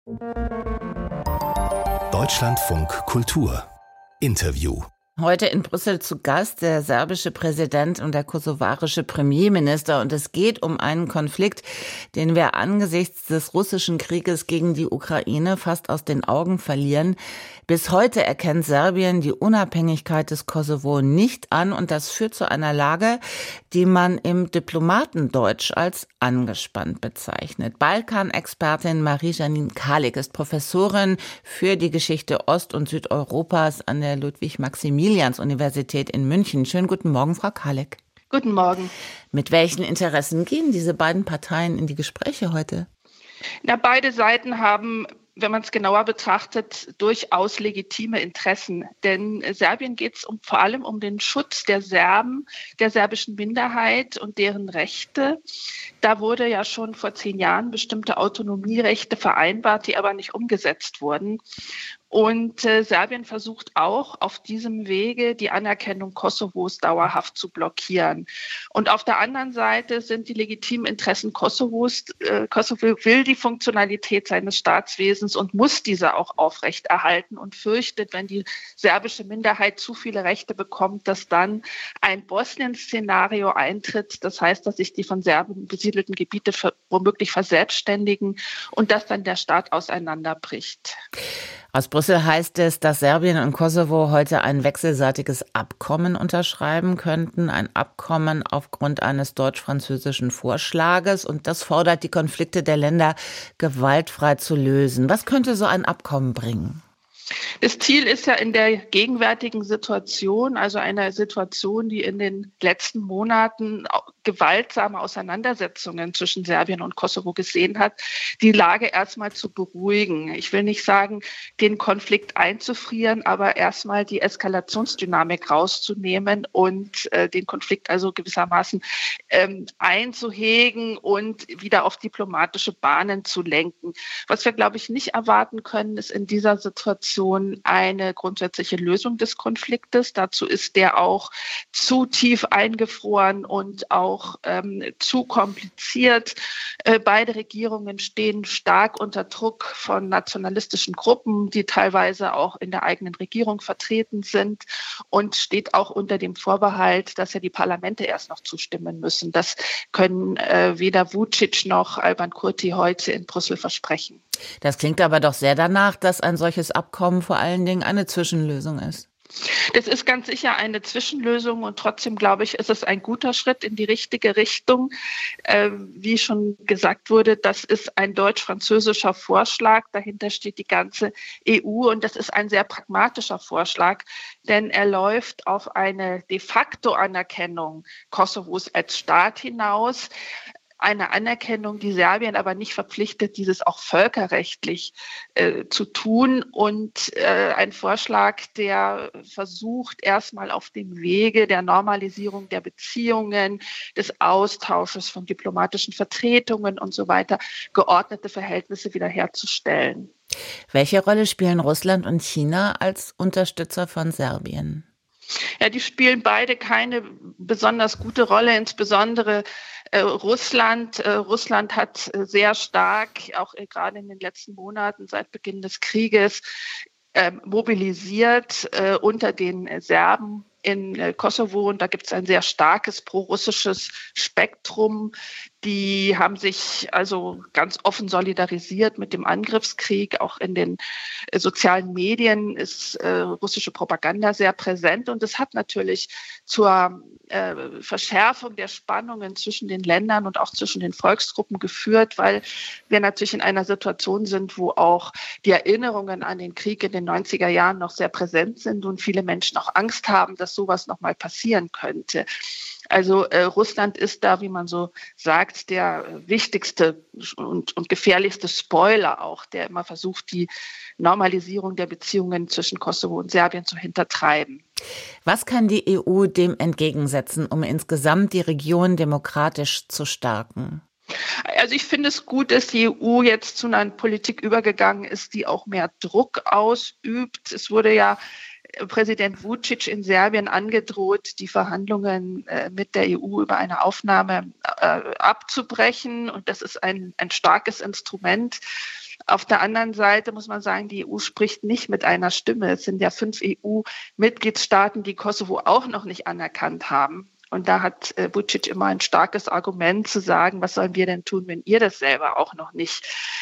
Deutschlandfunk Kultur Interview. Heute in Brüssel zu Gast der serbische Präsident und der kosovarische Premierminister. Und es geht um einen Konflikt, den wir angesichts des russischen Krieges gegen die Ukraine fast aus den Augen verlieren. Bis heute erkennt Serbien die Unabhängigkeit des Kosovo nicht an. Und das führt zu einer Lage, die man im Diplomatendeutsch als angespannt bezeichnet. Balkanexpertin Marie-Janine Kalik ist Professorin für die Geschichte Ost- und Südeuropas an der Ludwig-Maximilians-Universität in München. Schönen guten Morgen, Frau Kalik. Guten Morgen. Mit welchen Interessen gehen diese beiden Parteien in die Gespräche heute? Beide Seiten haben, wenn man es genauer betrachtet, durchaus legitime Interessen. Denn Serbien geht es vor allem um den Schutz der Serben, der serbischen Minderheit und deren Rechte. Da wurde ja schon vor 10 Jahren bestimmte Autonomierechte vereinbart, die aber nicht umgesetzt wurden. Und Serbien versucht auch auf diesem Wege die Anerkennung Kosovos dauerhaft zu blockieren. Und auf der anderen Seite sind die legitimen Interessen Kosovos. Kosovo will die Funktionalität seines Staatswesens und muss diese auch aufrechterhalten und fürchtet, wenn die serbische Minderheit zu viele Rechte bekommt, dass dann ein Bosnien-Szenario eintritt. Das heißt, dass sich die von Serben besiedelten Gebiete womöglich verselbstständigen und dass dann der Staat auseinanderbricht. Aus Brüssel heißt es, dass Serbien und Kosovo heute ein wechselseitiges Abkommen unterschreiben könnten. Ein Abkommen aufgrund eines deutsch-französischen Vorschlages. Und das fordert, die Konflikte der Länder gewaltfrei zu lösen. Was könnte so ein Abkommen bringen? Das Ziel ist ja in der gegenwärtigen Situation, also einer Situation, die in den letzten Monaten gewaltsame Auseinandersetzungen zwischen Serbien und Kosovo gesehen hat, die Lage erstmal zu beruhigen. Ich will nicht sagen, den Konflikt einzufrieren, aber erstmal die Eskalationsdynamik rauszunehmen und den Konflikt also gewissermaßen einzuhegen und wieder auf diplomatische Bahnen zu lenken. Was wir, glaube ich, nicht erwarten können, ist in dieser Situation eine grundsätzliche Lösung des Konfliktes. Dazu ist der auch zu tief eingefroren und auch zu kompliziert. Beide Regierungen stehen stark unter Druck von nationalistischen Gruppen, die teilweise auch in der eigenen Regierung vertreten sind, und steht auch unter dem Vorbehalt, dass ja die Parlamente erst noch zustimmen müssen. Das können weder Vučić noch Albán Kurti heute in Brüssel versprechen. Das klingt aber doch sehr danach, dass ein solches Abkommen vor allen Dingen eine Zwischenlösung ist. Das ist ganz sicher eine Zwischenlösung und trotzdem, glaube ich, ist es ein guter Schritt in die richtige Richtung. Wie schon gesagt wurde, das ist ein deutsch-französischer Vorschlag. Dahinter steht die ganze EU und das ist ein sehr pragmatischer Vorschlag, denn er läuft auf eine de facto Anerkennung Kosovos als Staat hinaus. Eine Anerkennung, die Serbien aber nicht verpflichtet, dieses auch völkerrechtlich zu tun. Und ein Vorschlag, der versucht, erstmal auf dem Wege der Normalisierung der Beziehungen, des Austausches von diplomatischen Vertretungen und so weiter, geordnete Verhältnisse wiederherzustellen. Welche Rolle spielen Russland und China als Unterstützer von Serbien? Ja, die spielen beide keine besonders gute Rolle, insbesondere Russland. Russland hat sehr stark, auch gerade in den letzten Monaten seit Beginn des Krieges, mobilisiert unter den Serben in Kosovo. Und da gibt es ein sehr starkes prorussisches Spektrum. Die haben sich also ganz offen solidarisiert mit dem Angriffskrieg. Auch in den sozialen Medien ist russische Propaganda sehr präsent. Und es hat natürlich zur Verschärfung der Spannungen zwischen den Ländern und auch zwischen den Volksgruppen geführt, weil wir natürlich in einer Situation sind, wo auch die Erinnerungen an den Krieg in den 90er Jahren noch sehr präsent sind und viele Menschen auch Angst haben, dass sowas nochmal passieren könnte. Also Russland ist da, wie man so sagt, der wichtigste und gefährlichste Spoiler auch, der immer versucht, die Normalisierung der Beziehungen zwischen Kosovo und Serbien zu hintertreiben. Was kann die EU dem entgegensetzen, um insgesamt die Region demokratisch zu stärken? Also ich finde es gut, dass die EU jetzt zu einer Politik übergegangen ist, die auch mehr Druck ausübt. Es wurde ja Präsident Vučić in Serbien angedroht, die Verhandlungen mit der EU über eine Aufnahme abzubrechen. Und das ist ein starkes Instrument. Auf der anderen Seite muss man sagen, die EU spricht nicht mit einer Stimme. Es sind ja 5 EU-Mitgliedstaaten, die Kosovo auch noch nicht anerkannt haben. Und da hat Vučić immer ein starkes Argument zu sagen, was sollen wir denn tun, wenn ihr das selber auch noch nicht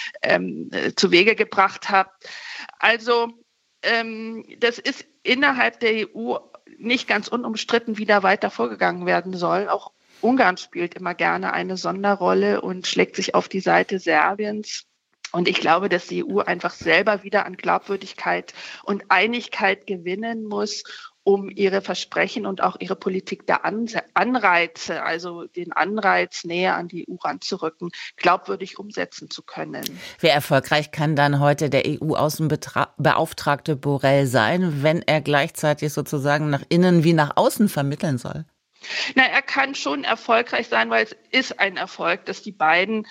zu Wege gebracht habt. Also das ist innerhalb der EU nicht ganz unumstritten, wie da weiter vorgegangen werden soll. Auch Ungarn spielt immer gerne eine Sonderrolle und schlägt sich auf die Seite Serbiens. Und ich glaube, dass die EU einfach selber wieder an Glaubwürdigkeit und Einigkeit gewinnen muss, um ihre Versprechen und auch ihre Politik der Anreize, also den Anreiz, näher an die EU ranzurücken, glaubwürdig umsetzen zu können. Wie erfolgreich kann dann heute der EU-Außenbeauftragte Borrell sein, wenn er gleichzeitig sozusagen nach innen wie nach außen vermitteln soll? Na, er kann schon erfolgreich sein, weil es ist ein Erfolg, dass die beiden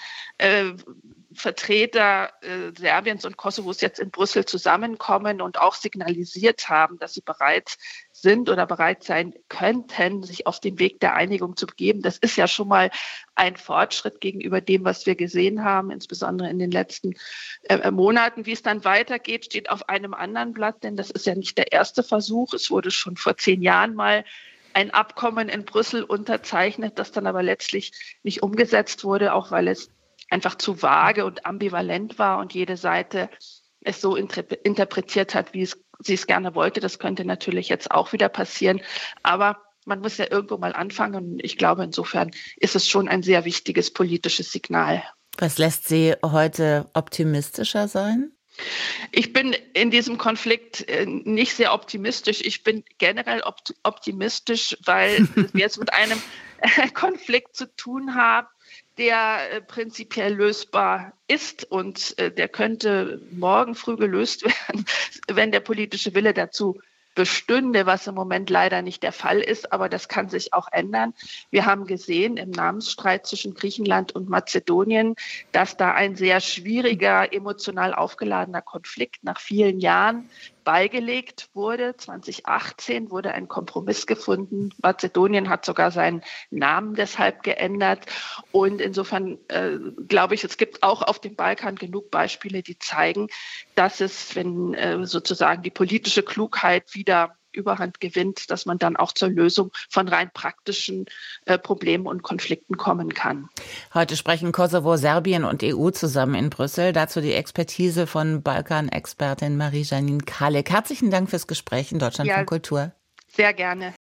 Vertreter Serbiens und Kosovos jetzt in Brüssel zusammenkommen und auch signalisiert haben, dass sie bereit sind oder bereit sein könnten, sich auf den Weg der Einigung zu begeben. Das ist ja schon mal ein Fortschritt gegenüber dem, was wir gesehen haben, insbesondere in den letzten Monaten. Wie es dann weitergeht, steht auf einem anderen Blatt, denn das ist ja nicht der erste Versuch. Es wurde schon vor 10 Jahren mal ein Abkommen in Brüssel unterzeichnet, das dann aber letztlich nicht umgesetzt wurde, auch weil es einfach zu vage und ambivalent war und jede Seite es so interpretiert hat, wie sie es gerne wollte. Das könnte natürlich jetzt auch wieder passieren. Aber man muss ja irgendwo mal anfangen. Und ich glaube, insofern ist es schon ein sehr wichtiges politisches Signal. Was lässt Sie heute optimistischer sein? Ich bin in diesem Konflikt nicht sehr optimistisch. Ich bin generell optimistisch, weil wir es mit einem Konflikt zu tun haben, der prinzipiell lösbar ist und der könnte morgen früh gelöst werden, wenn der politische Wille dazu bestünde, was im Moment leider nicht der Fall ist, aber das kann sich auch ändern. Wir haben gesehen im Namensstreit zwischen Griechenland und Mazedonien, dass da ein sehr schwieriger, emotional aufgeladener Konflikt nach vielen Jahren beigelegt wurde. 2018 wurde ein Kompromiss gefunden. Mazedonien hat sogar seinen Namen deshalb geändert. Und insofern glaube ich, es gibt auch auf dem Balkan genug Beispiele, die zeigen, dass es, wenn sozusagen die politische Klugheit wieder Überhand gewinnt, dass man dann auch zur Lösung von rein praktischen Problemen und Konflikten kommen kann. Heute sprechen Kosovo, Serbien und EU zusammen in Brüssel. Dazu die Expertise von Balkan-Expertin Marie-Janine Kalik. Herzlichen Dank fürs Gespräch in Deutschlandfunk Kultur. Sehr gerne.